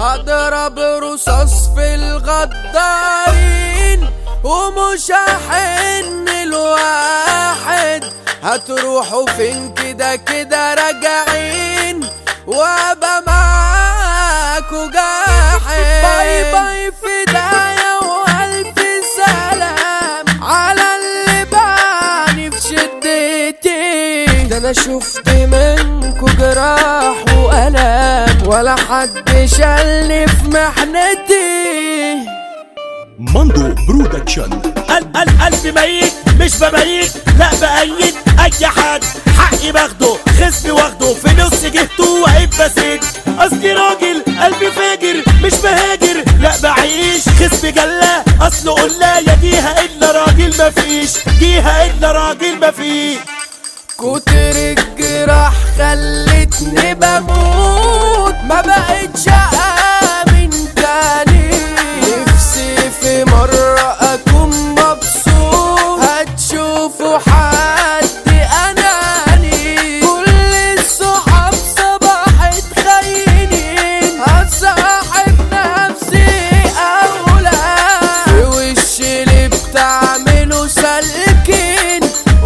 هضرب رصاص في الغدارين ومش هحن الواحد. هتروحوا فين كده كده راجعين وابقى معاكوا جاحد. باي باي فدايا والف سلام على اللي بعني في شدتي. ده انا شفت منكوا جراح والام ولا حد شالني في محنتي. ماندو برودكشن. قلبي ميت مش بميت لا بأيد اي حد. حقي باخده خصمي واخده في نص جهته وعيب بسيط. اصلي راجل قلبي فاجر مش بهاجر لا بعيش. خصمي جلة اصله قلة يا جيها الا راجل مفيش. جيها الا راجل مفيش. كتر الجراح خلتني بموت ما بقتش آمن تاني. نفسي في مرة أكون مبسوط هتشوفوا حد أناني. كل الصحاب صباحت خاينين هصاحب نفسي أولى. في وش اللي بتعمله سالكين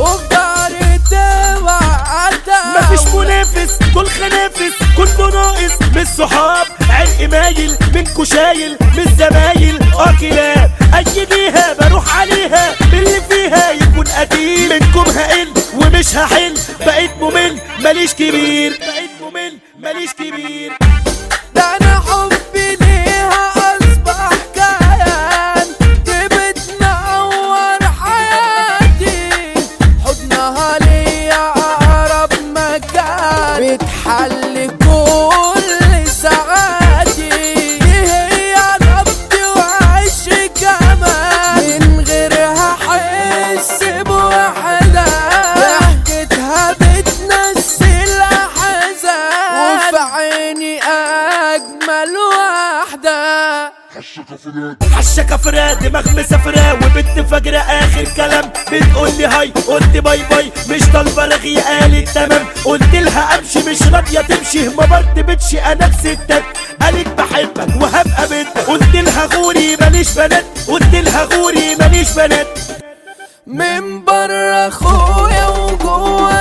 مفيش منافس كل خنافس كله ناقص. مش صحاب عرق مايل منكو شايل مش زمايل كلاب. ايديها بروح عليها باللي فيها يكون قتيل. منكم هقل ومش هحل بقيت ممل ماليش كبير. بقيت ممل ماليش كبير. ده انا حبي ليها اصبح كيان. دي بتنور حياتي حضنها ليا اقرب مكان. بتحل كل ساعاتي هي نبضي وعيش كمان. من غيرها احس بوحدة ضحكتها بتنسي الاحزان. وفي عيني اجمل واحدة حشة فراد دماغ مسافرة وبنت فجرة اخر كلام. بتقولي هاي قلت باي باي مش طالبة رغي قالت تمام. قلت لها امشي مش راضية تمشي ما برتبتش انا بستات. قالت بحبك وهبقى بنتك. قلت لها غوري ماليش بنات. قلت لها غوري ماليش بنات. من بره اخويا وجوه